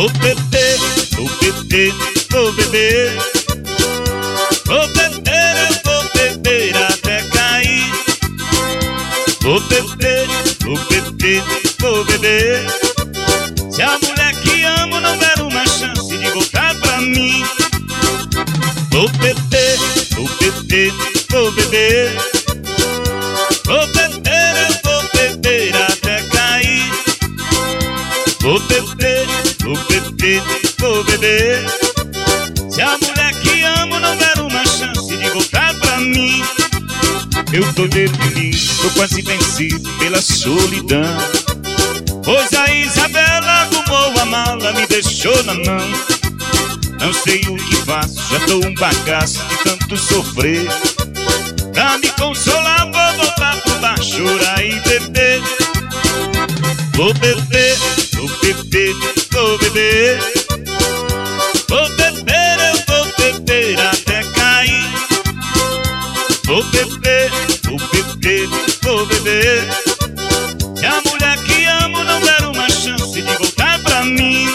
Vou beber, vou beber, vou beber. Vou beber, eu vou beber até cair. Vou beber, vou beber, vou beber. Se a mulher que amo não der uma chance de voltar pra mim. Vou beber, vou beber, vou beber. Vou beber, eu vou beber até cair. Vou beber, vou beber, vou beber. Se a mulher que amo não der uma chance de voltar pra mim. Eu tô deprimido, tô quase vencido pela solidão. Pois a Isabela arrumou a mala, me deixou na mão. Não sei o que faço, já tô um bagaço de tanto sofrer. Pra me consolar vou voltar pro bar, chorar e beber. Vou beber, vou beber, vou beber. Vou beber, eu vou beber até cair. Vou beber, vou beber, vou beber. Se a mulher que amo não der uma chance de voltar pra mim.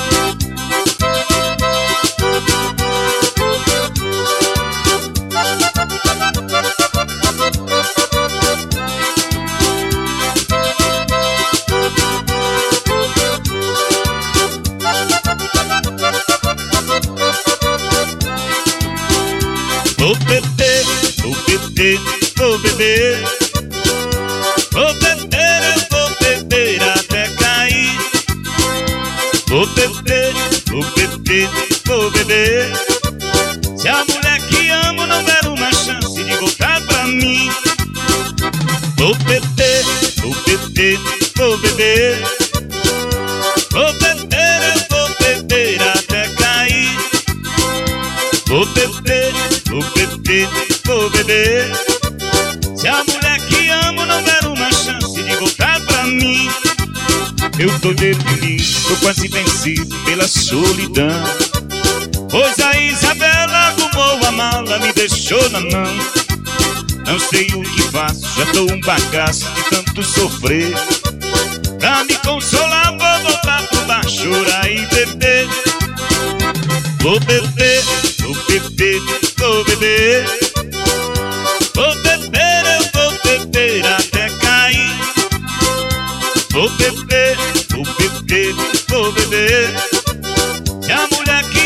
Vou beber, vou beber, vou beber. Vou beber, eu vou beber até cair. Vou beber, vou beber, vou beber. Se a mulher que amo não der uma chance de voltar pra mim. Vou beber, vou beber, vou beber. Vou beber, eu vou beber até cair. Vou beber, vou beber, vou beber. Se a mulher que amo não der uma chance de voltar pra mim. Eu tô deprimido, tô quase vencido pela solidão. Pois a Isabela arrumou a mala, me deixou na mão. Não sei o que faço, já tô um bagaço de tanto sofrer. Pra me consolar vou voltar pro bar, chorar e beber. Vou beber, vou beber, vou beber. Vou beber, eu vou beber até cair. Vou beber, vou beber, vou beber. Se a mulher que